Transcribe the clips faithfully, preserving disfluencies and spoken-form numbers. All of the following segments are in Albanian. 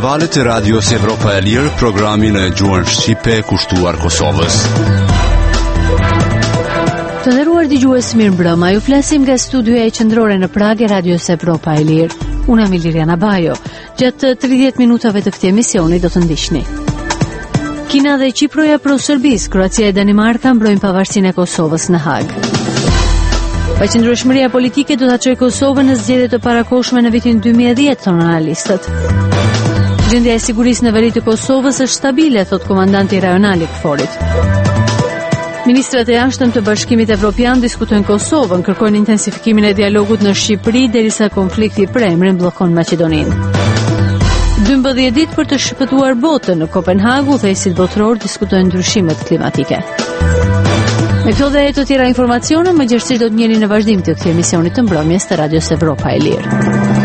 valët e Radios Evropa e Lirë, programin e gjuhën shqipe kushtuar Kosovës. Të nderuar dëgjues, mirëmbrëma. Ju flasim nga studioja e qendrore në Prag e Radios Evropa e Lirë. Unë jam Liliana Bajo. Gjatë tridhjetë minutave të këtij emisioni do të ndiqni. Kina dhe Qiproja pro Serbisë, Kroacia e Danimarka mbrojnë pavarësinë e Kosovës në Hag. Paqëndrueshmëria politike do ta çojë Kosovën në zgjedhjet e parakohshme në vitin dy mijë e dhjetë, thonë analistët. Gjendja e sigurisë në veri të Kosovës është stabile, thot komandanti rajonal i Kforit. Ministrat e jashtëm të Bashkimit Evropian diskutojnë Kosovën, kërkojnë intensifikimin e dialogut në Shqipëri derisa konflikti i premrin bllokon Maqedoninë. dymbëdhjetë ditë për të shpëtuar botën në Kopenhagu, udhëheqësit botëror diskutojnë ndryshimet klimatike. Me këto dhe të tjera informacione, më gjerësisht do të njeni në vazhdim të këtij emisioni të mbrëmjes të Radios Evropa e Lirë.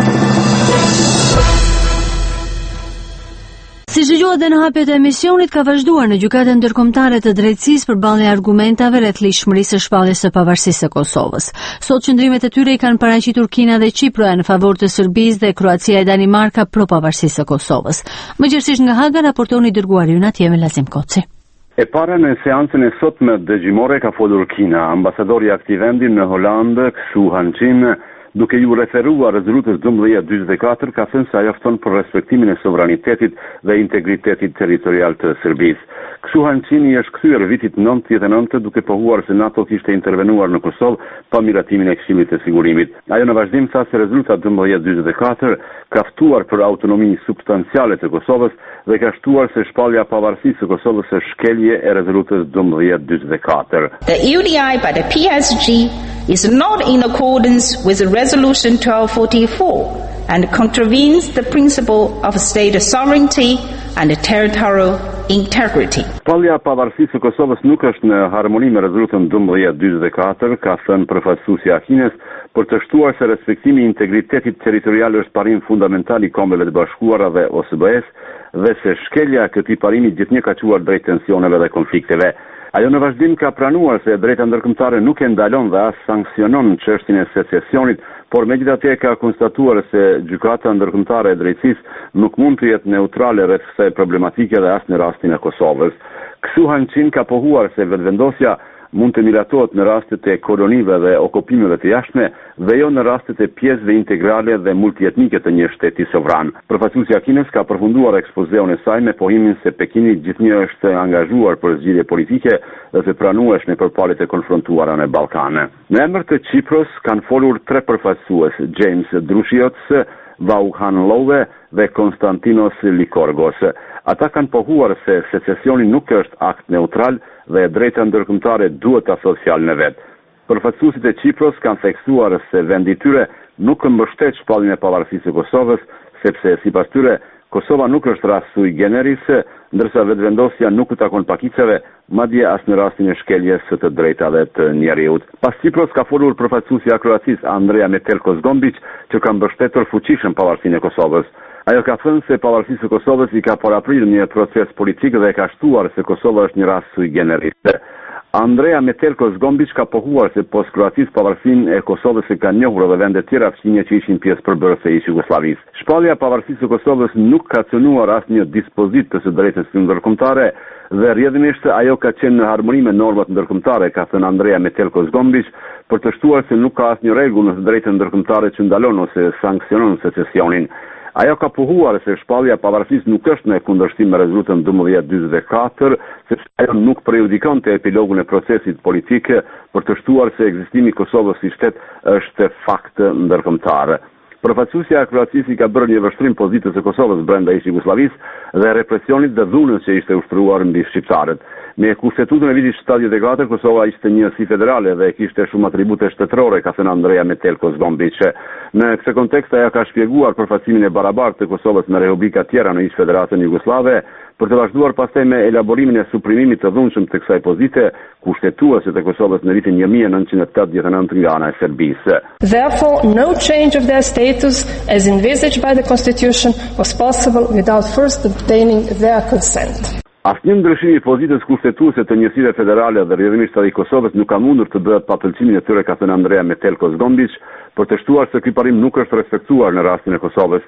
Si dëgjuat dhe në hapjet e emisionit, ka vazhduar në gjykatën ndërkombëtare të drejtësisë përballje argumentave rreth lishmërisë së shpalljes së pavarësisë së Kosovës. Sot qëndrimet e tyre i kanë paraqitur Kina dhe Qiproja në favor të Serbisë dhe Kroacia e Danimarka pro pavarësisë së Kosovës. Më gjerësisht nga Haga raportoni dërguari ynë atje me Lazim Koci. E para në seancën e sotme dëgjimore ka folur Kina. Ambasadori i aktiv vendit në Holandë, Ksu Hancin, duke ju referuar rezolutës dymbëdhjetë dyzet e katër, ka thënë se ajo fton për respektimin e sovranitetit dhe integritetit territorial të Serbisë. Ksu Hancin i është kthyer vitit nëntëdhjetë e nëntë duke pohuar se NATO kishte intervenuar në Kosovë pa miratimin e Këshillit të Sigurimit. Ajo në vazhdim tha se rezoluta dymbëdhjetë dyzet e katër ka ftuar për autonomi substanciale të Kosovës dhe ka shtuar se shpallja pavarësisë së Kosovës është shkelje e rezolutës dymbëdhjetë dyzet e katër. The U D I by the P S G is not in accordance with Resolution twelve forty-four and contravenes the principle of state sovereignty and territorial integrity. Shpallja pavarësisë së Kosovës nuk është në harmoni me rezolutën dymbëdhjetë dyzet e katër, ka thënë përfaqësuesja e Kinës, për të shtuar se respektimi i integritetit territorial është parim fundamental i Kombeve të Bashkuara dhe O S B E-s dhe se shkelja e këtij parimi gjithnjë ka quar drejt tensioneve dhe konflikteve. Ajo në vazhdim ka pranuar se drejta ndërkombëtare nuk e ndalon dhe as sanksionon çështjen e secesionit, por megjithatë ka konstatuar se gjykata ndërkombëtare e drejtësisë nuk mund të jetë neutrale rreth kësaj problematike dhe as në rastin e Kosovës. Ksu Hancin ka pohuar se vetvendosja mund të miratohet në rastet e kolonive dhe okupimeve të jashtme dhe jo në rastet e pjesëve integrale dhe multietnike të një shteti sovran. Përfaqësuesja e Kinës ka përfunduar ekspozeun e saj me pohimin se Pekini gjithnjë është angazhuar për zgjidhje politike dhe të pranueshme për palët e konfrontuara në Ballkane. Në emër të Qipros kanë folur tre përfaqësues, James Drushiots, Vauhan Love dhe Konstantinos Likorgos. Ata kanë pohuar se secesioni nuk është akt neutral dhe e drejta ndërkombëtare duhet ta thosë fjalën e vet. Përfaqësuesit e Qipros kanë theksuar se vendi i tyre nuk mbështet shpalljen e pavarësisë së Kosovës, sepse sipas tyre Kosova nuk është rast sui generis, ndërsa vetvendosja nuk u takon pakicave, madje as në rastin e shkeljes së të drejtave të njerëzit. Pas Qipros ka folur përfaqësuesja e Kroacisë, Andrea Metelko-Zgombic, që ka mbështetur fuqishëm pavarësinë e Kosovës. Ajo ka thënë se pavarësia e Kosovës i ka paraprirë një proces politik dhe ka shtuar se Kosova është një rast sui generis. Andrea Metelko-Zgombic ka pohuar se pos Kroacisë pavarësinë e Kosovës e kanë njohur edhe vende tjera fqinje që ishin pjesë përbërëse e Jugosllavisë. Shpallja e pavarësisë së Kosovës nuk ka cënuar asnjë dispozit të së drejtës ndërkombëtare dhe rrjedhimisht ajo ka qenë në harmoni me normat ndërkombëtare, ka thënë Andrea Metelko-Zgombic, për të shtuar se nuk ka asnjë rregull në të drejtën ndërkombëtare që ndalon ose sanksionon secesionin. Ajo ka pohuar se shpallja e pavarësisë nuk është në kundërshtim me rezolutën dymbëdhjetë dyzet e katër, sepse ajo nuk prejudikon të epilogun e procesit politik për të shtuar se ekzistimi i Kosovës si shtet është fakt ndërkombëtar. Përfaqësuesja e Kroacisë ka bërë një vështrim pozitës së Kosovës brenda ish Jugosllavisë dhe represionit dhe dhunës që ishte ushtruar mbi shqiptarët. Me kushtetutën e vitit shtatëdhjetë e katër, Kosova ishte një si federale dhe kishte shumë atribute shtetërore, ka thënë Andrea Metelko-Zgombic. Në këtë kontekst ajo ka shpjeguar përfaqësimin e barabartë të Kosovës me republika tjera në ish Federatën Jugoslave, për të vazhduar pastaj me elaborimin e suprimimit të dhunshëm të kësaj pozite, kushtetuese të Kosovës në vitin një mijë e nëntëqind e tetëdhjetë e nëntë nga ana e Serbisë. Therefore, no change of their status as envisaged by the Constitution was possible without first obtaining their consent. Asnjë ndryshim i pozitës kushtetuese të njësive federale dhe rrjedhimisht të Kosovës nuk ka mundur të bëhet pa pëlqimin e tyre, ka thënë Andrea Metelko-Zgombic, për të shtuar se ky parim nuk është respektuar në rastin e Kosovës.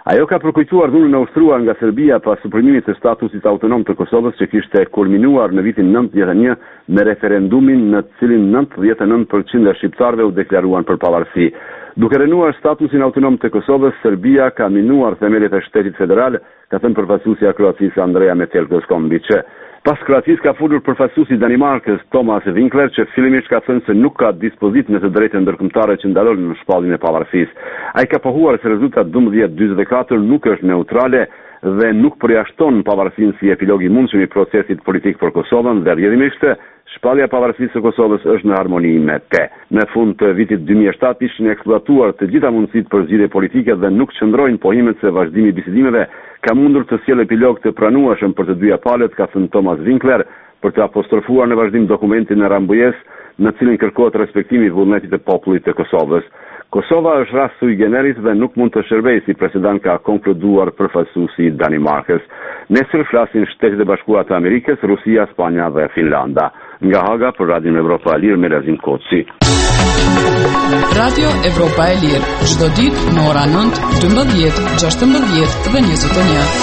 Ajo ka përkujtuar dhunën e ushtruar nga Serbia pas suprimimit të statusit autonom të Kosovës që kishte kulminuar në vitin nëntëdhjetë e një me referendumin në të cilin nëntëdhjetë e nëntë përqind e shqiptarëve u deklaruan për pavarësi. Duke rënuar statusin autonom të Kosovës, Serbia ka minuar themelet e shtetit federal, ka thënë përfaqësuesja e Kroacisë Andrea Metelko-Skombić. Pas Kroacisë ka folur përfaqësuesi i Danimarkës Thomas Winkler, që fillimisht ka thënë se nuk ka dispozit në të drejtën ndërkombëtare që ndalon në shpalljen e pavarësisë. Ai ka pohuar se rezultati dymbëdhjetë dyzet e katër nuk është neutrale dhe nuk përjashton pavarësinë si epilog i mundshëm i procesit politik për Kosovën dhe rrjedhimisht shpallja e pavarësisë së Kosovës është në harmoni me te. Në fund të vitit dy mijë e shtatë ishin eksploatuar të gjitha mundësitë për zgjidhje politike dhe nuk qëndrojnë pohimet se vazhdimi i bisedimeve ka mundur të sjellë epilog të pranueshëm për të dyja palët, ka thënë Thomas Winkler, për të apostrofuar në vazhdim dokumentin e Rambujës, në cilin kërkohet respektimi i vullnetit të popullit të Kosovës. Kosova është rast sui generis dhe nuk mund të shërbejë si presedent, ka konkluduar përfaqësuesi i Danimarkës. Nesër flasin Shtetet e Bashkuara të Amerikës, Rusia, Spanja dhe Finlanda. Nga Haga për Radio Evropa e Lirë, Merazim Koçi. Radio Evropa e Lirë, çdo ditë në ora nëntë, dymbëdhjetë, gjashtëmbëdhjetë dhe njëzet e një.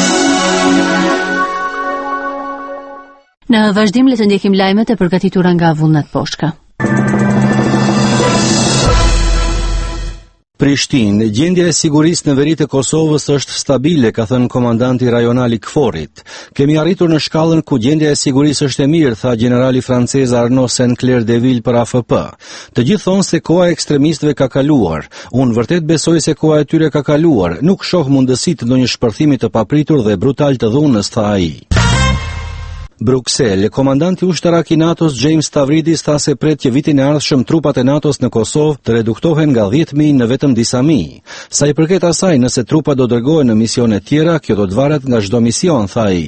Në vazhdim le të ndjekim lajmet e përgatitura nga Vullnet Poshka. Prishtinë, gjendja e sigurisë në veri të Kosovës është stabile, ka thënë komandanti rajonal i Kforit. Kemi arritur në shkallën ku gjendja e sigurisë është e mirë, tha generali francez Arnaud Sinclair Deville për A F P. Të gjithë thonë se koha e ekstremistëve ka kaluar. Unë vërtet besoj se koha e tyre ka kaluar. Nuk shoh mundësi të ndonjë shpërthimi të papritur dhe brutal të dhunës, tha ai. Bruxelles, komandanti ushtarak i NATO-s James Stavridis tha se pret që vitin e ardhshëm trupat e NATO-s në Kosovë të reduktohen nga dhjetë mijë në vetëm disa mijë. Sa i përket asaj, nëse trupat do dërgohen në misione tjera, kjo do të varet nga çdo mision, tha ai.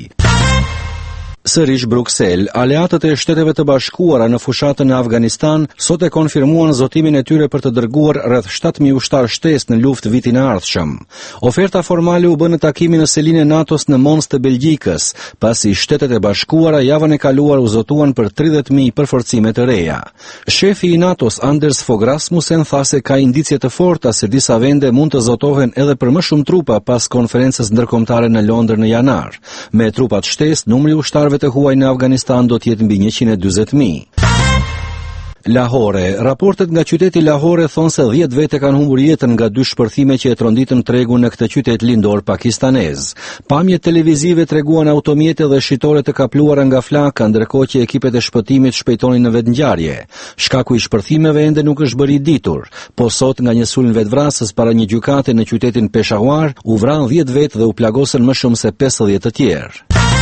Sërish Bruxelles, aleatët e Shteteve të Bashkuara në fushatën e Afganistan sot e konfirmuan zotimin e tyre për të dërguar rreth shtatë mijë ushtar shtesë në luftë vitin e ardhshëm. Oferta formale u bë në takimin në selinë e NATO-s në Mons të Belgjikës, pasi Shtetet e Bashkuara javën e kaluar u zotuan për tridhjetë mijë përforcime të reja. Shefi i NATO-s Anders Fogh Rasmussen tha se ka indicie të forta se disa vende mund të zotohen edhe për më shumë trupa pas konferencës ndërkombëtare në Londër në janar. Me trupat shtesë, numri i ushtarëve të huaj në Afganistan do të jetë mbi njëqind e dyzet mijë. Lahore, raportet nga qyteti Lahore thonë se dhjetë vete kanë humbur jetën nga dy shpërthime që e tronditën tregun në këtë qytet lindor pakistanez. Pamjet televizive treguan automjete dhe shitore të kapluara nga flaka, ndërkohë që ekipet e shpëtimit shpejtonin në vetngjarje. Shkaku i shpërthimeve ende nuk është bërë i ditur, po sot nga një sulm vetvrasës para një gjykate në qytetin Peshawar u vran dhjetë vetë dhe u plagosën më shumë se pesëdhjetë të tjerë.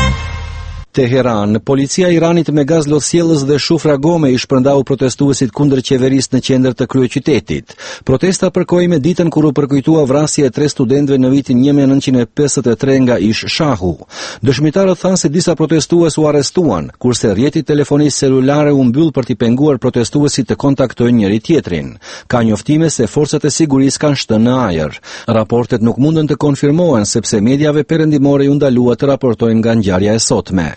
Teheran, policia e Iranit me gaz lotësjellës dhe shufra gome i shpërndau protestuesit kundër qeverisë në qendër të kryeqytetit. Protesta përkoi me ditën kur u përkujtua vrasja e tre studentëve në vitin një mijë e nëntëqind e pesëdhjetë e tre nga Ish Shahu. Dëshmitarët thanë se disa protestues u arrestuan, kurse rrjeti telefonisë celulare u mbyll për t'i penguar protestuesit të kontaktojnë njëri tjetrin. Ka njoftime se forcat e sigurisë kanë shtënë në ajër. Raportet nuk mundën të konfirmohen sepse mediave perëndimore u ndalua të raportojnë nga ngjarja e sotme.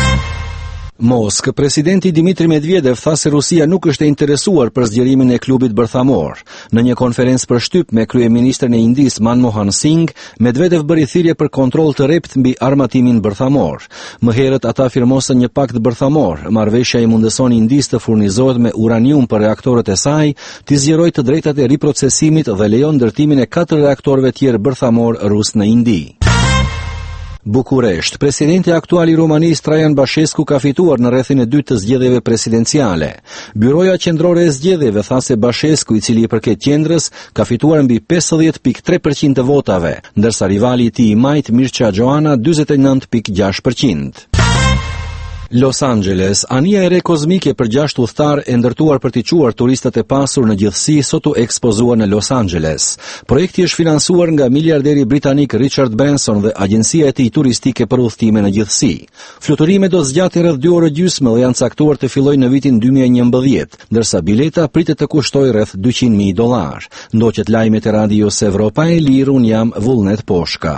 Mosk, presidenti Dmitri Medvedev tha se Rusia nuk është e interesuar për zgjerimin e klubit bërthamor. Në një konferencë për shtyp me kryeministrin e Indis Manmohan Singh, Medvedev bëri thirrje për kontroll të rrept mbi armatimin bërthamor. Më herët ata firmosën një pakt bërthamor. Marrëveshja i mundëson Indis të furnizohet me uranium për reaktorët e saj, të zgjerojë të drejtat e riprocesimit dhe lejon ndërtimin e katër reaktorëve tjerë bërthamor rus në Indi. Bukuresht, presidenti aktual i Rumanisë Traian Bashescu ka fituar në rrethin e dytë të zgjedhjeve presidenciale. Byroja qendrore e zgjedhjeve tha se Bashescu, i cili i përket qendrës, ka fituar mbi pesëdhjetë pikë tre përqind të votave, ndërsa rivali i tij i majt Mircea Joana dyzet e nëntë pikë gjashtë përqind. Los Angeles, anija e re kozmike për gjashtë udhëtar e ndërtuar për t'i quar turistët e pasur në gjithësi sot u ekspozuar në Los Angeles. Projekti është financuar nga miliarderi britanik Richard Branson dhe agjencia e tij turistike për udhëtime në gjithësi. Fluturimet do zgjaten rreth dy orë gjysmë dhe janë caktuar të fillojnë në vitin dy mijë e njëmbëdhjetë, ndërsa bileta pritet të kushtojë rreth dyqind mijë dollar. Ndoqet lajmet e Radios Evropa e Lirë, un jam Vullnet Poshka.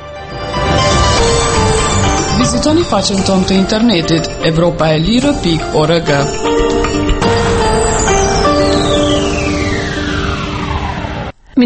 Vizitoni faqen tonë të internetit evropaelire pikë org.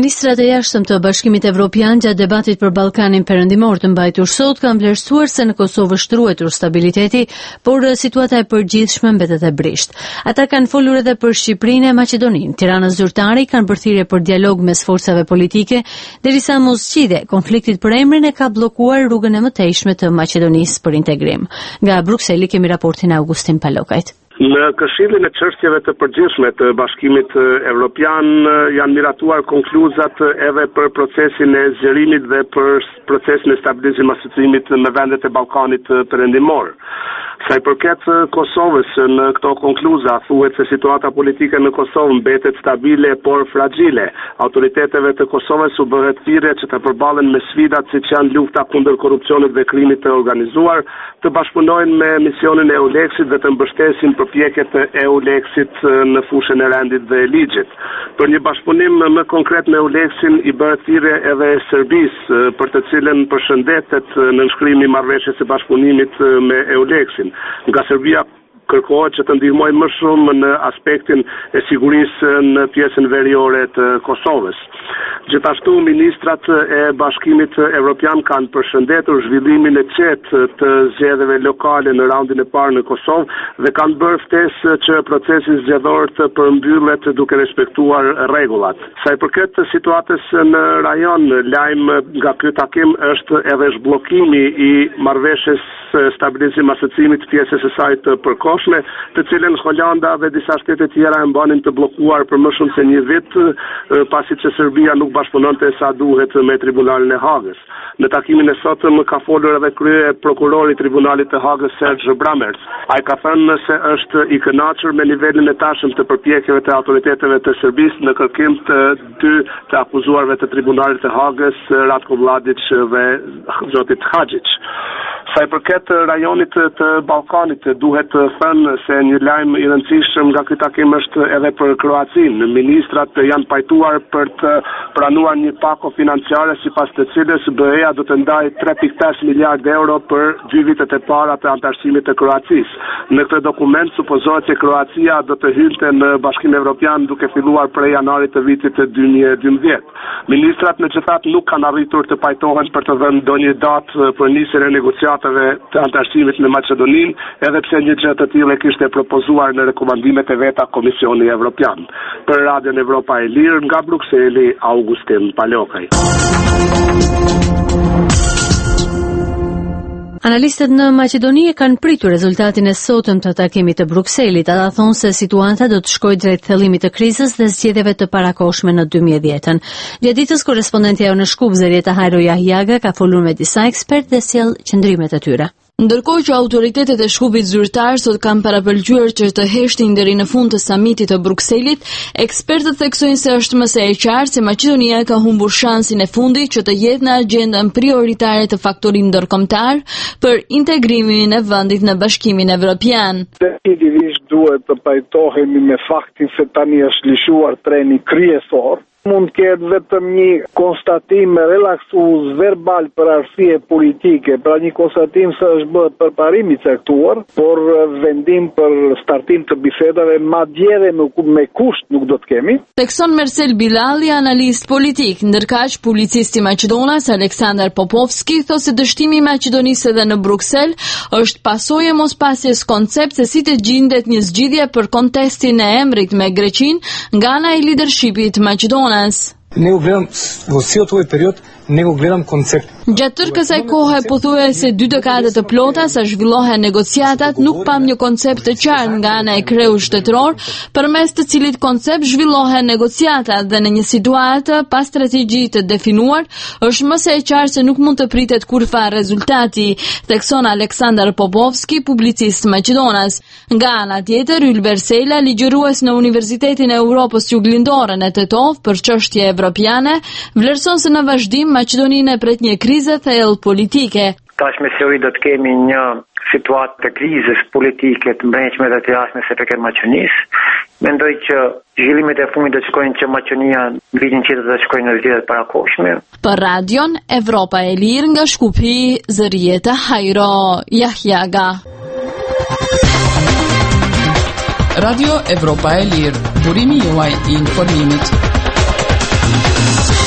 Ministrat e jashtëm të Bashkimit Evropian gjatë debatit për Ballkanin Perëndimor të mbajtur sot kanë vlerësuar se në Kosovë është ruetur stabiliteti, por situata e përgjithshme mbetet e brisht. Ata kanë folur edhe për Shqipërinë e Maqedoninë. Tiranës zyrtari kanë bërthirrje për dialog mes forcave politike, derisa mos zgjidhje konfliktit për emrin e ka bllokuar rrugën e mëtejshme të Maqedonisë për integrim. Nga Brukseli kemi raportin e Augustin Palokajt. Në Këshillin e çështjeve të përgjithshme të Bashkimit Evropian janë miratuar konkluzat edhe për procesin e zgjerimit dhe për procesin e stabilizimit asociimit me vendet e Ballkanit Perëndimor. Sa i përket Kosovës, në këto konkluza thuhet se situata politike në Kosovë mbetet stabile por fragile. Autoriteteve të Kosovës u bëhet thirrje që të përballen me sfidat siç janë lufta kundër korrupsionit dhe krimit të organizuar, të bashkëpunojnë me misionin e EULEX-it dhe të mbështesin përpjekjet e EULEX-it në fushën e rendit dhe ligjit. Për një bashkëpunim më konkret me EULEX-in i bëhet thirrje edhe Serbisë, për të cilën përshëndetet nënshkrimi i marrëveshjes së bashkëpunimit me EULEX-in. Nga Serbia kërkohet që të ndihmojë më shumë në aspektin e sigurisë në pjesën veriore të Kosovës. Gjithashtu, ministrat e Bashkimit Evropian kanë përshëndetur zhvillimin e qetë të zgjedhjeve lokale në raundin e parë në Kosovë dhe kanë bërë ftesë që procesi zgjedhor të përmbyllet duke respektuar rregullat. Sa i përket situatës në rajon, lajm nga ky takim është edhe zhbllokimi i marrëveshjes stabilizim asociimit pjesës së saj të përkohshme, të cilën Holanda dhe disa shtete tjera e mbanin të bllokuar për më shumë se një vit, pasi që Serbia nuk bashkëpunonte sa duhet me Tribunalin e Hagës. Në takimin e sotëm ka folur edhe krye prokurori i Tribunalit të Hagës Serge Brammertz. Ai ka thënë se është i kënaqur me nivelin e tashëm të përpjekjeve të autoriteteve të Serbisë në kërkim të dy të akuzuarve të Tribunalit të Hagës, Ratko Mladic dhe zotit Hadžić. Sa i përket rajonit të Ballkanit, duhet të thënë se një lajm i rëndësishëm nga ky takim është edhe për Kroacinë. Ministrat janë pajtuar për të pranuar një pako financiare sipas të cilës B E-ja do të ndajë tre pikë pesë miliardë euro për dy vitet e para të anëtarësimit të Kroacisë. Në këtë dokument supozohet se Kroacia do të hynte në Bashkimin Evropian duke filluar prej janarit të vitit të dy mijë e dymbëdhjetë. Ministrat megjithatë nuk kanë arritur të pajtohen për të dhënë ndonjë datë për nisjen e negociatave të anëtarësimit në Maqedoninë, edhe pse një gjë të tillë kishte propozuar në rekomandimet e veta Komisioni Evropian. Për Radion Evropa e Lirë nga Brukseli, Augustin Palokaj. Analistët në Maqedoni e kanë pritur rezultatin e sotëm të takimit të Brukselit. Ata thonë se situata do të shkojë drejt thellimit të krizës dhe zgjedhjeve të parakohshme në dy mijë e dhjetë. Gjatë ditës korrespondentja jonë në Shkup Zerieta Hajro Jahjaga ka folur me disa ekspertë dhe sjell qëndrimet e tyre. Ndërkohë që autoritetet e Shkupit zyrtar sot kanë parapëlqyer që të heshtin deri në fund të samitit të Brukselit, ekspertët theksojnë se është më së e qartë se Maqedonia ka humbur shansin e fundit që të jetë në agjendën prioritare të faktorit ndërkombëtar për integrimin e vendit në Bashkimin Evropian. Definitivisht duhet të pajtohemi me faktin se tani është lëshuar treni kryesor. Mund të ketë vetëm një konstatim relaksues verbal për arsye politike, pra një konstatim se është bërë përparim i caktuar, por vendim për startim të bisedave madje edhe me kusht nuk do të kemi. Tekson Mersel Bilali, analist politik, ndërkaq publicisti maqedonas Aleksandar Popovski thotë se dështimi i Maqedonisë edhe në Bruksel është pasojë e mospasjes koncept se si të gjendet një zgjidhje për kontestin e emrit me Greqinë nga ana e leadershipit maqedonas. Ne u gledam во целиот овој период, ne го gledam koncept. Gjatë tërë kësaj kohe pothuajse dy dekade të plota sa zhvillohen negociatat, nuk pam një koncept të qartë nga ana e kreut shtetëror, përmes të cilit koncept zhvillohen negociatat dhe në një situatë pa strategji të definuar, është më së e qartë se nuk mund të pritet kurrë rezultati, thekson Aleksandar Popovski, publicist maqedonas. Nga ana tjetër, Ylber Sela, ligjërues në Universitetin e Europës Juglindore në Tetov për çështje evropiane, vlerëson se në vazhdim Maqedoninë e pret një krize thellë politike. Tash me seri do të kemi një situatë të krizës politike të brendshme dhe të jashtme se për Maqedonisë. Mendoj që zhvillimet e fundit do të shkojnë që Maqedonia në vitin tjetër do të shkojnë në zgjedhjet parakohshme. Për Radion Evropa e Lirë nga Shkupi, Zerieta Hajro Jahjaga. Radio Evropa e Lirë, burimi juaj i informimit.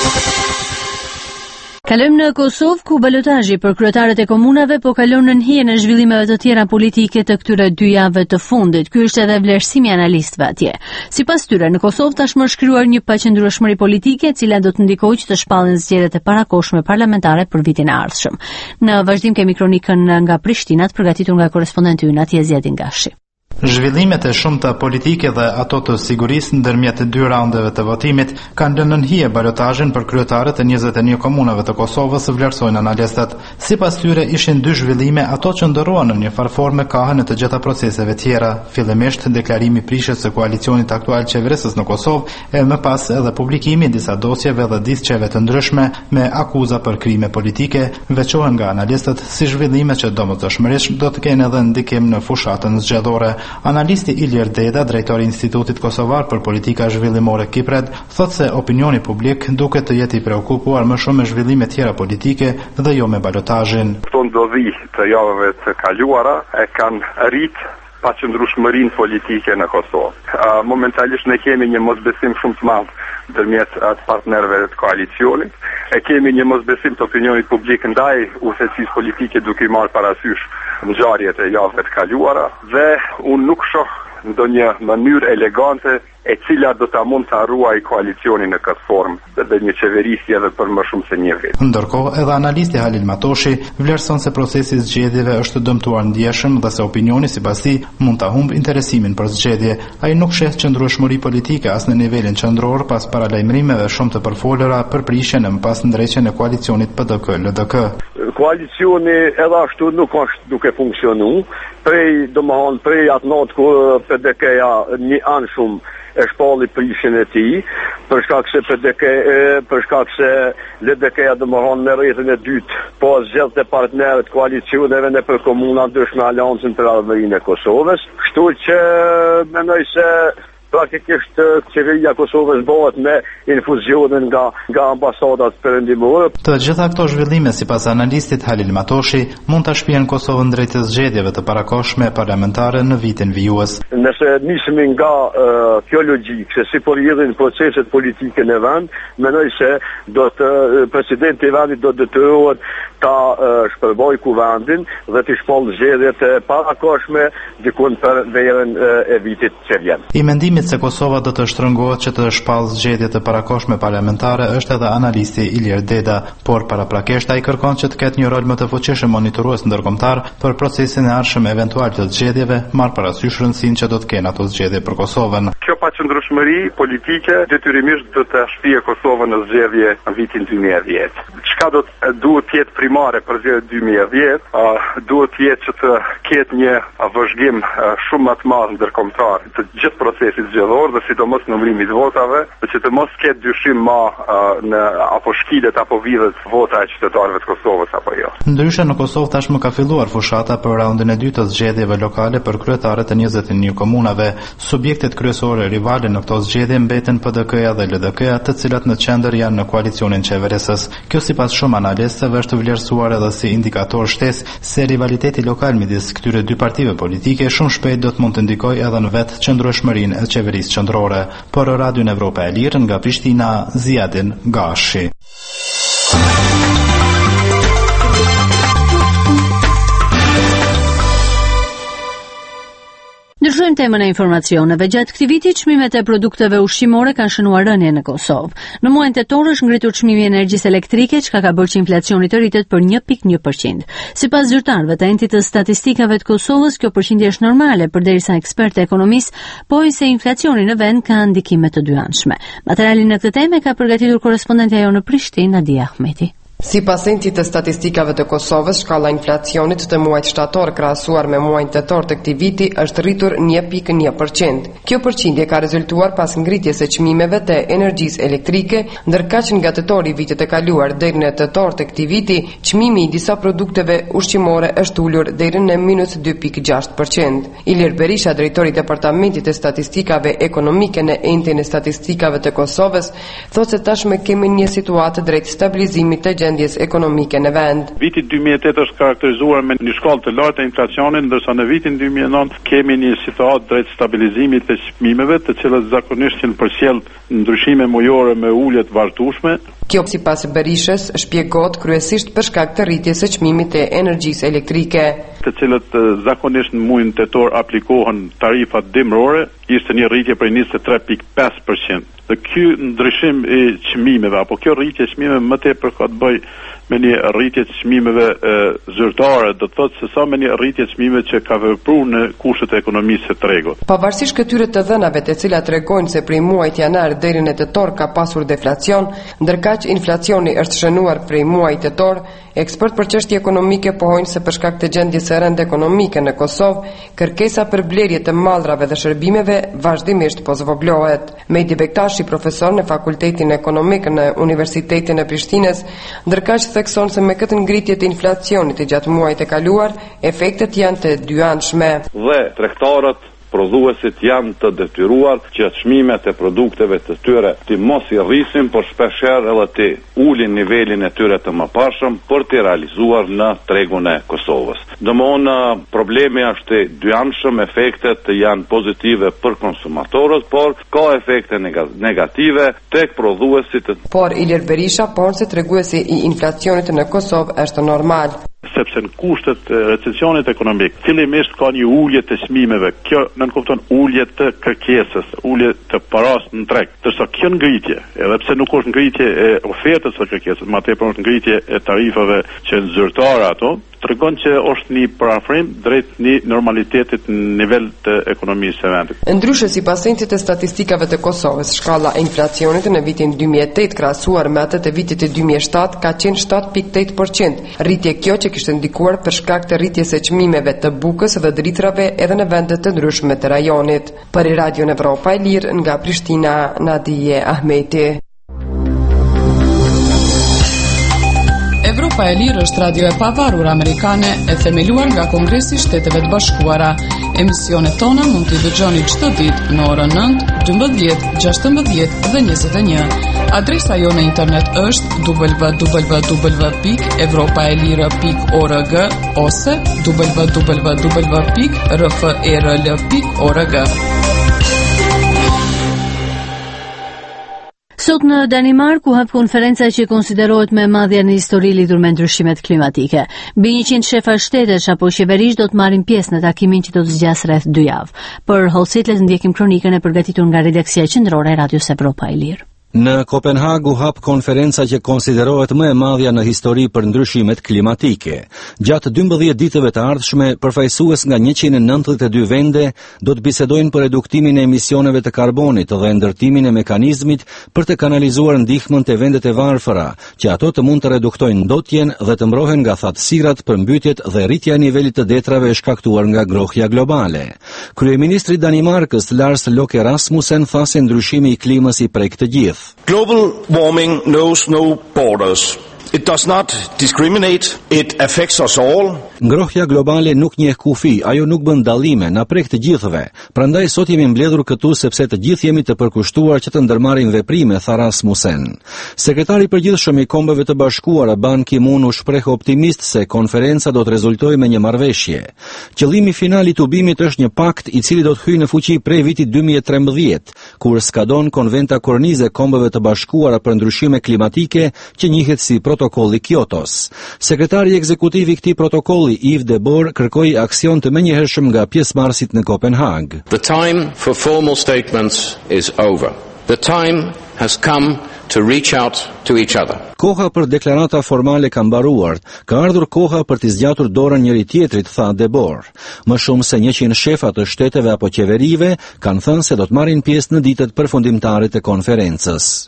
Kalojmë në Kosovë ku balotazhi për kryetarët e komunave po kalon në hijen e zhvillimeve të tjera politike të këtyre dy javëve të fundit. Ky është edhe vlerësimi i analistëve atje. Sipas tyre, në Kosovë tashmë është krijuar një paqëndrueshmëri politike e cila do të ndikojë që të shpallin zgjedhjet e parakohshme parlamentare për vitin e ardhshëm. Në vazhdim kemi kronikën nga Prishtina, përgatitur nga korrespondenti ynë Atje Zjedin Gashi. Zhvillimet e shumta politike dhe ato të sigurisë ndërmjet të dy raundeve të votimit kanë lënë në hije balotazhin për kryetarët e njëzet e një komunave të Kosovës, vlerësojnë analistët. Sipas tyre ishin dy zhvillime ato që ndërruan në një farforme kahën e të gjitha proceseve tjera. Fillimisht deklarimi i prishjes së koalicionit aktual qeverisës në Kosovë e më pas edhe publikimi i disa dosjeve dhe disqeve të ndryshme me akuza për krime politike veçohen nga analistët si zhvillime që domosdoshmërisht do të kenë edhe ndikim në fushatën zgjedhore. Analisti Ilir Deda, drejtori i Institutit Kosovar për Politika Zhvillimore Kipred, thotë se opinioni publik duket të jetë i preokupuar më shumë me zhvillime tjera politike dhe jo me balotazhin. Këto ndodhi të javëve të kaluara e kanë rrit paqëndrueshmërinë politike në Kosovë. Uh, momentalisht ne kemi një mosbesim shumë të madh ndërmjet uh, partnerëve të koalicionit. E kemi një mosbesim të opinionit publik ndaj udhëheqësisë politike duke i marrë parasysh ngjarjet e javëve të kaluara dhe unë nuk shoh ndonjë mënyrë elegante e cila do ta mund ta ruaj koalicionin në këtë formë dhe një qeverisje edhe për më shumë se një vit. Ndërkohë, edhe analisti Halil Matoshi vlerëson se procesi i zgjedhjeve është dëmtuar ndjeshëm dhe se opinioni sipas tij mund ta humbë interesimin për zgjedhje. Ai nuk sheh qëndrueshmëri politike as në nivelin qendror pas paralajmërimeve shumë të përfolura për prishjen e pas ndrejtjen e koalicionit P D K L D K. Koalicioni edhe ashtu nuk është duke funksionuar. Prej, domethënë, prej atë natë kur P D K-ja një anë shumë e shpalli prishjen e tij, për shkak se P D K, për shkak se L D K-ja domethënë në rrethin e dytë po zgjedhte partnerët koalicioneve në për komuna ndryshme Aleancën për Ardhmërinë e Kosovës, kështu që mendoj se praktikisht qeveria e Kosovës bëhet me infuzionin nga nga ambasadat perëndimore. Të gjitha këto zhvillime sipas analistit Halil Matoshi mund ta shpijën Kosovën drejt zgjedhjeve të parakohshme parlamentare në vitin vijues. Nëse nisemi nga uh, kjo logjikë se si po rrjedhin proceset politike në vend, mendoj se do të uh, presidenti i vendit do të detyrohet ta uh, shpërboj kuvendin dhe të shpall zgjedhjet e parakohshme diku për verën uh, e vitit që vjen. I mendimi se Kosova do të shtrëngohet që të shpallë zgjedhjet e parakohshme parlamentare është edhe analisti Ilir Deda, por paraprakisht ai kërkon që të ketë një rol më të fuqishëm monitorues ndërkombëtar për procesin e ardhshëm eventual të zgjedhjeve, marr parasysh rëndësinë që do të kenë ato zgjedhje për Kosovën. Kjo paqëndrueshmëri politike detyrimisht do të shpijë Kosovën në zgjedhje në vitin dy mijë e dhjetë. Çka do të duhet të jetë primare për zgjedhjet dy mijë e dhjetë, uh, duhet të jetë që të ketë një vëzhgim uh, shumë më të madh ndërkombëtar të gjithë procesit zgjedhor dhe sidomos numërimi të votave, dhe që të mos ketë dyshim ma uh, në apo shkilet apo vidhet vota e qytetarëve të Kosovës apo jo. Ndryshe në Kosovë tashmë ka filluar fushata për raundin e dytë të zgjedhjeve lokale për kryetarët e njëzet e një komunave. Subjektet kryesore rivale në këto zgjedhje mbeten P D K-ja dhe L D K-ja, të cilat në qendër janë në koalicionin qeverisës. Kjo sipas shumë analistëve është vlerësuar edhe si indikator shtesë se rivaliteti lokal midis këtyre dy partive politike shumë shpejt do të mund të ndikojë edhe në vetë qëndrueshmërinë e qeverisë qendrore. Por Radio Evropa e Lirë nga Prishtina, Zjedin Gashi. Ndryshojmë temën e informacioneve. Gjatë këtij viti çmimet e produkteve ushqimore kanë shënuar rënje në Kosovë. Në muajin tetor është ngritur çmimi i energjisë elektrike, çka ka bërë që inflacioni të rritet për një pikë një përqind. Sipas zyrtarëve të Entitit të Statistikave të Kosovës, kjo përqindje është normale, përderisa ekspertë ekonomisë pojnë se inflacioni në vend ka ndikime të dyanshme. Materialin në këtë temë ka përgatitur korrespondentja jonë në Prishtinë, Nadia Ahmeti. Sipas Entitit të Statistikave të Kosovës, shkalla e inflacionit të muajit shtator krahasuar me muajin tetor të këtij viti është rritur një pikë një përqind. Kjo përqindje ka rezultuar pas ngritjes së çmimeve të energjisë elektrike, ndërkaq nga tetori i vitit të kaluar deri në tetor të këtij viti, çmimi i disa produkteve ushqimore është ulur deri në minus dy pikë gjashtë përqind. Ilir Berisha, drejtori i Departamentit të Statistikave Ekonomike në Entitin e Statistikave të Kosovës, thotë se tashmë kemi një situatë drejt stabilizimit të gjendjes ekonomike në vend. Viti dy mijë e tetë është karakterizuar me një shkallë të lartë të inflacionit, ndërsa në vitin dy mijë e nëntë kemi një situatë drejt stabilizimit të çmimeve, të cilat zakonisht janë përcjell ndryshime mujore me ulje të vazhdueshme. Kjo sipas Berishës shpjegohet kryesisht për shkak të rritjes së çmimit të energjisë elektrike, të cilët zakonisht në muajin tetor aplikohen tarifat dimrore, ishte një rritje prej njëzet e tre pikë pesë përqind. Dhe ky ndryshim i çmimeve apo kjo rritje e çmimeve më tepër ka të bëjë me një rritje të çmimeve zyrtare, do të thotë se sa me një rritje të çmimeve që ka vepruar në kushtet e ekonomisë së tregut. Pavarësisht këtyre të dhënave të cilat tregojnë se prej muajit janar deri në tetor ka pasur deflacion, ndërkaq inflacioni është shënuar prej muajit tetor, ekspert për çështje ekonomike pohojnë se për shkak të gjendjes së rëndë ekonomike në Kosovë, kërkesa për blerje të mallrave dhe shërbimeve vazhdimisht po zvoglohet. Mejdi Bektashi, profesor në Fakultetin Ekonomik në Universitetin e Prishtinës, ndërkaq thekson se me këtë ngritje të inflacionit të gjatë muajit të kaluar, efektet janë të dyanshme. Dhe tregtarët prodhuesit janë të detyruar që çmimet e produkteve të tyre të mos i rrisin, por shpeshherë edhe të ulin nivelin e tyre të mëparshëm për të realizuar në tregun e Kosovës. Domthonë problemi është i dyanshëm, efektet janë pozitive për konsumatorët, por ka efekte negative tek prodhuesit. Por Ilir Berisha pohon se treguesi i inflacionit në Kosovë është normal. Sepse në kushtet e recesionit ekonomik, fillimisht ka një ulje të çmimeve. Kjo nënkupton ulje të kërkesës, ulje të paras në treg. Ndërsa kjo ngritje, edhe pse nuk është ngritje e ofertës së kërkesës, më tepër është ngritje e tarifave që janë zyrtare ato, tregon që është një parafrim drejt një normalitetit në nivel të ekonomisë së vendit. Ndryshe sipas Centrit të Statistikave të Kosovës, shkalla e inflacionit në vitin dy mijë e tetë krahasuar me atë të vitit dy mijë e shtatë ka qenë shtatë pikë tetë përqind. Rritje kjo që kishte ndikuar për shkak të rritjes së çmimeve të bukës dhe dritrave edhe në vende të ndryshme të rajonit. Për Radio Evropa e Lirë nga Prishtina, Nadije Ahmeti. Evropa e Lirë është radio e pavarur amerikane e themeluar nga Kongresi i Shteteve të Bashkuara. Emisionet tona mund t'i dëgjoni çdo ditë në orën nëntë, dymbëdhjetë, gjashtëmbëdhjetë dhe njëzet e një. Adresa jo në internet është w w w pikë evropaelire pikë org ose w w w pikë r f e r l pikë org. Sot në Danimark u hap konferenca që konsiderohet më e madhja në histori lidhur me ndryshimet klimatike. Mbi njëqind shefa shtetesh apo qeverish do të marrin pjesë në takimin që do të zgjas rreth dy javë. Për Holsitlet ndjekim kronikën e përgatitur nga redaksia qendrore e Radios Evropa e Lirë. Në Kopenhag u hap konferenca që konsiderohet më e madhja në histori për ndryshimet klimatike. Gjatë dymbëdhjetë ditëve të ardhshme, përfaqësues nga njëqind e nëntëdhjetë e dy vende do të bisedojnë për reduktimin e emisioneve të karbonit dhe ndërtimin e mekanizmit për të kanalizuar ndihmën te vendet e varfëra, që ato të mund të reduktojnë ndotjen dhe të mbrohen nga thatësirat, përmbytjet dhe rritja e nivelit të detrave e shkaktuar nga grohja globale. Kryeministri i Danimarkës Lars Løkke Rasmussen tha se ndryshimi i klimës i prek të gjithë. Global warming knows no borders. It does not discriminate, it affects us all. Ngrohja globale nuk njeh kufi, ajo nuk bën dallime, na prek të gjithëve. Prandaj sot jemi mbledhur këtu sepse të gjithë jemi të përkushtuar që të ndërmarrim veprime, tha Rasmussen. Sekretari i përgjithshëm i Kombeve të Bashkuara Ban Ki-moon u shpreh optimist se konferenca do të rezultojë me një marrëveshje. Qëllimi final i tubimit është një pakt i cili do të hyjë në fuqi prej vitit dy mijë e trembëdhjetë, kur skadon Konventa Kornize e Kombeve të Bashkuara për ndryshime klimatike, që njihet si protokolli Kyotos. Sekretari ekzekutiv i këtij protokolli Yves Debord kërkoi aksion të menjëhershëm nga pjesëmarrësit në Kopenhag. The time for formal statements is over. The time has come to reach out to each other. Koha për deklarata formale ka mbaruar, ka ardhur koha për të zgjatur dorën njëri tjetrit, tha Debord. Më shumë se njëqind shefa të shteteve apo qeverive kanë thënë se do të marrin pjesë në ditët përfundimtare të konferencës.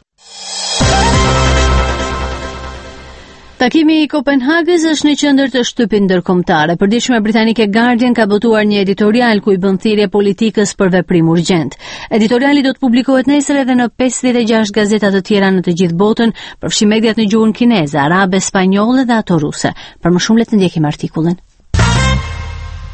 Takimi i Kopenhagës është në qendër të shtypit ndërkombëtar. Përditshmja britanike Guardian ka botuar një editorial ku i bën thirrje politikës për veprim urgjent. Editoriali do të publikohet nesër edhe në pesëdhjetë e gjashtë gazeta të tjera në të gjithë botën, përfshi mediat në gjuhën kineze, arabe, spanjolle dhe ato ruse. Për më shumë le të ndjekim artikullin.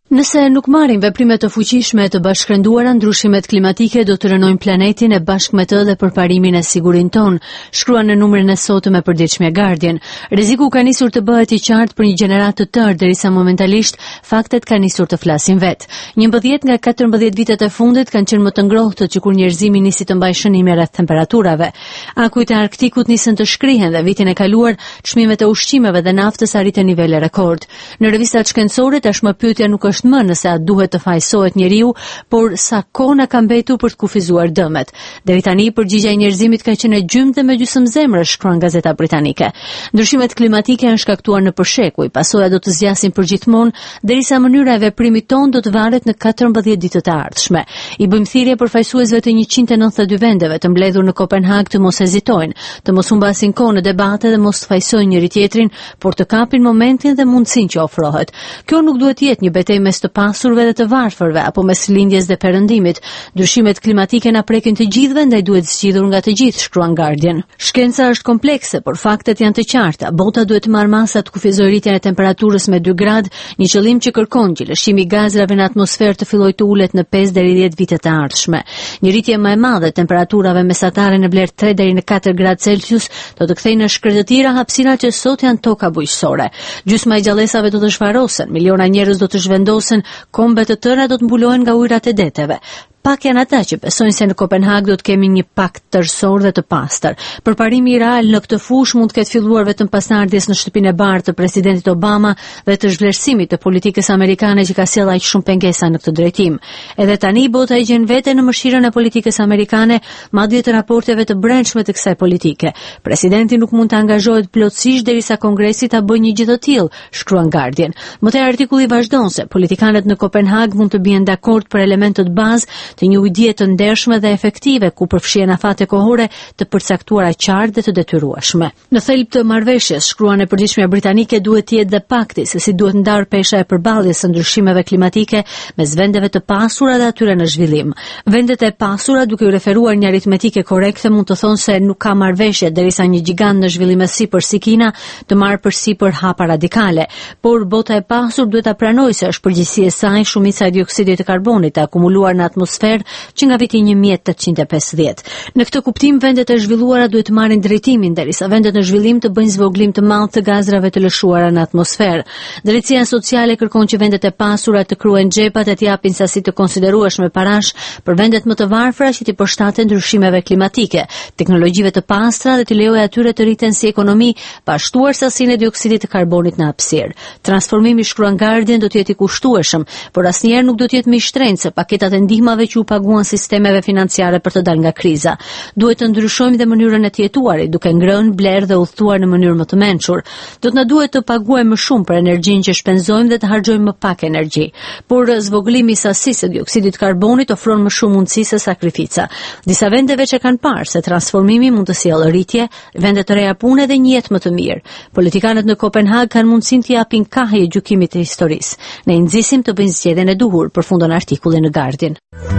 Nëse nuk marrim veprime të fuqishme të bashkërenduara, ndryshimet klimatike do të rënojnë planetin e bashkë me të dhe përparimin e sigurinë tonë, shkruan në numrin e sotëm e përditshme Guardian. Rreziku ka nisur të bëhet i qartë për një gjenerat të tërë, derisa momentalisht faktet kanë nisur të flasin vetë. njëmbëdhjetë nga katërmbëdhjetë vitet e fundit kanë qenë më të ngrohtë që kur njerëzimi nisi të mbajë shënime rreth temperaturave. Akujt e Arktikut nisën të shkrihen dhe vitin e kaluar çmimet e ushqimeve dhe naftës arritën nivele rekord. Në revistat shkencore tashmë pyetja nuk është më nëse a duhet të fajsohet njeriu, por sa kohë na ka mbetur për të kufizuar dëmet. Deri tani përgjigjja e njerëzimit ka qenë e gjymtë me gjysmë zemrë, shkruan gazeta britanike. Ndryshimet klimatike janë shkaktuar në përshekuj, pasojat do të zgjasin përgjithmonë, derisa mënyra e veprimit tonë do të varet në katërmbëdhjetë ditët e ardhshme. I bëjmë thirrje përfaqësuesve të njëqind e nëntëdhjetë dy vendeve të mbledhur në Kopenhag të mos hezitojnë, të mos humbasin kohë në debate dhe mos të fajsojnë njëri tjetrin, por të kapin momentin dhe mundësinë që ofrohet. Kjo nuk duhet të jetë një betejë mes të pasurve dhe të varfërve apo mes lindjes dhe perëndimit. Ndryshimet klimatike na prekin të gjithëve, ndaj duhet zgjidhur nga të gjithë, shkruan Guardian. Shkenca është komplekse, por faktet janë të qarta. Bota duhet të marrë masa të kufizojë rritjen e temperaturës me dy gradë, një qëllim që kërkon që lëshimi i gazrave në atmosferë të fillojë të ulet në pesë deri në dhjetë vitet e ardhshme. Një rritje më e madhe e temperaturave mesatare në vlerë tre deri në katër gradë Celsius do të kthejë në shkretëtira hapësira që sot janë toka bujqësore. Gjysma e gjallësave do të zhvarosen, miliona njerëz do të zhvendosen, kombe të tëra do të mbulohen nga ujrat e deteve. Pak janë ata që besojnë se në Kopenhag do të kemi një pakt tërësor dhe të pastër. Përparimi real në këtë fushë mund të ketë filluar vetëm pas ardhjes në shtëpinë e bardhë të presidentit Obama dhe të zhvlerësimit të politikës amerikane që ka sjellë aq shumë pengesa në këtë drejtim. Edhe tani bota i gjen veten në mëshirën e politikës amerikane, madje të raporteve të brendshme të kësaj politike. Presidenti nuk mund të angazhohet plotësisht derisa Kongresi ta bëjë një gjë të tillë, shkruan Guardian. Më tej artikulli vazhdon se politikanët në Kopenhag mund të bien dakord për elementët bazë të një ujtje të ndershme dhe efektive ku përfshihen afate kohore të përcaktuara qartë dhe të detyrueshme. Në thelb të marrëveshjes, shkruan e përditshmja britanike, duhet të jetë dhe pakti se si duhet ndar pesha e përballjes së ndryshimeve klimatike mes vendeve të pasura dhe atyre në zhvillim. Vendet e pasura, duke u referuar një aritmetike korrekte, mund të thonë se nuk ka marrëveshje derisa një gjigant në zhvillim e sipër si Kina të marrë përsipër hapa radikale, por bota e pasur duhet ta pranojë se është përgjegjësi e saj shumica e dioksidit të karbonit e akumuluar në atmosferë që nga viti një mijë tetëqind e pesëdhjetë. Në këtë kuptim, vendet e zhvilluara duhet të marrin drejtimin, derisa vendet në zhvillim të bëjnë zvoglim të madh të gazrave të lëshuara në atmosferë. Drejtësia sociale kërkon që vendet e pasura të kruajnë xhepat e të japin sasi të konsiderueshme parash për vendet më të varfra që t'i përshtaten ndryshimeve klimatike, teknologjive të pastra dhe të lejojë atyre të rriten si ekonomi pa shtuar sasinë e dioksidit të karbonit në hapësirë. Transformimi, shkruan Guardian, do të jetë i kushtueshëm, por asnjëherë nuk do të jetë më i shtrenjtë se paketat e ndihmave që u paguan sistemeve financiare për të dalë nga kriza. Duhet të ndryshojmë dhe mënyrën e të jetuarit, duke ngrënë, blerë dhe udhëtuar në mënyrë më të mençur. Do të na duhet të paguajmë më shumë për energjinë që shpenzojmë dhe të harxojmë më pak energji. Por zvoglimi i sasisë së dioksidit të karbonit ofron më shumë mundësi se sakrifica. Disa vende veç e kanë parë se transformimi mund të sjellë rritje, vende të reja pune dhe një jetë më të mirë. Politikanët në Kopenhag kanë mundësinë të japin kahje gjykimit të historisë. Ne i nxisim të bëjnë zgjedhjen e duhur, përfundon artikulli në Guardian.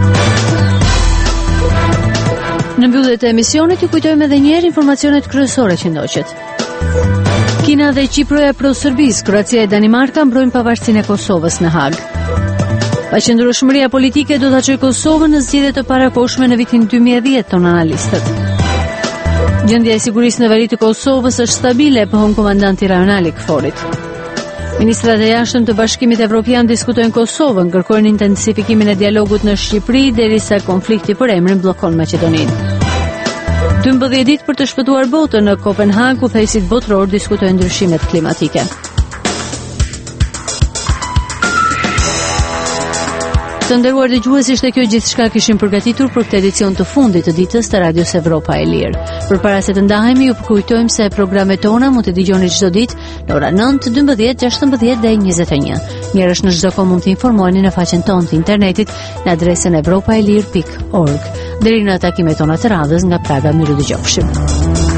Në mbyllje të emisionit ju kujtojmë edhe një herë informacionet kryesore që ndoqet. Kina dhe Qipëroja pro Serbisë, Kroacia e Danimarka mbrojnë pavarësinë e Kosovës në Hag. Paqëndrueshmëria politike do ta çojë Kosovën në zgjedhjet e parakohshme në vitin dy mijë e dhjetë, tonë analistët. Gjendja e sigurisë në veri të Kosovës është stabile, pohon komandanti rajonal i KFOR-it. Ministrat e jashtëm të Bashkimit Evropian diskutojnë Kosovën, kërkojnë intensifikimin e dialogut në Shqipëri derisa konflikti për emrin bllokon Maqedoninë. dymbëdhjetë ditë për të shpëtuar botën në Kopenhag, udhëheqësit botëror diskutojnë ndryshimet klimatike. Të nderuar dëgjues, ishte kjo gjithçka kishim përgatitur për këtë edicion të fundit të ditës të Radios Evropa e Lirë. Përpara se të ndahemi, ju kujtojmë se programet tona mund të dëgjoni çdo ditë në ora nëntë, dymbëdhjetë, gjashtëmbëdhjetë dhe njëzet e një. Njerësh në çdo kohë mund të informoheni në faqen tonë të internetit në adresën evropaelir pikë org. Deri në takimet tona të radhës, nga Praga, miru dëgjofshim.